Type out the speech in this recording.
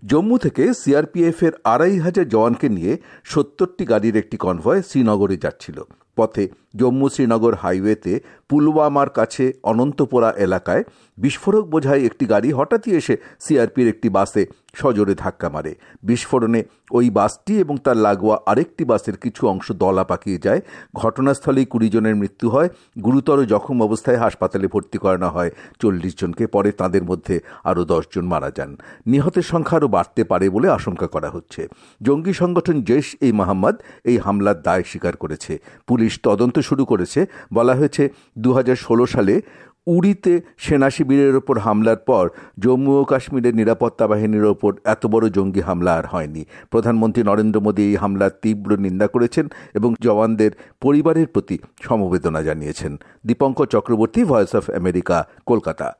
জম্মু থেকে সিআরপিএফের ২৫০০ জওয়ানকে নিয়ে ৭০টি গাড়ির একটি কনভয় শ্রীনগরে যাচ্ছিল। পথে জম্মু শ্রীনগর হাইওয়েতে পুলওয়ামার কাছে অনন্তপোরা এলাকায় বিস্ফোরক বোঝাই একটি গাড়ি হঠাৎই এসে সিআরপির একটি বাসে সজোরে ধাক্কা মারে। বিস্ফোরণে ওই বাসটি এবং তার লাগোয়া আরেকটি বাসের কিছু অংশ দলা পাকিয়ে যায়। ঘটনাস্থলেই ২০ জনের মৃত্যু হয়। গুরুতর জখম অবস্থায় হাসপাতালে ভর্তি করানো হয় ৪০ জনকে। পরে তাঁদের মধ্যে আরও ১০ জন মারা যান। নিহতের সংখ্যা আরও বাড়তে পারে বলে আশঙ্কা করা হচ্ছে। জঙ্গি সংগঠন জৈশ-ই-মোহাম্মদ এই হামলার দায় স্বীকার করেছে। পুলিশ তদন্ত শুরু করেছে। বলা হয়েছে ২০১৬ সালে উড়িতে সেনা শিবিরের ওপর হামলার পর জম্মু ও কাশ্মীরের নিরাপত্তা বাহিনীর ওপর এত বড় জঙ্গি হামলা আর হয়নি। প্রধানমন্ত্রী নরেন্দ্র মোদী এই হামলার তীব্র নিন্দা করেছেন এবং জওয়ানদের পরিবারের প্রতি সমবেদনা জানিয়েছেন। Dipankar Chakraborty, voice of America, Kolkata.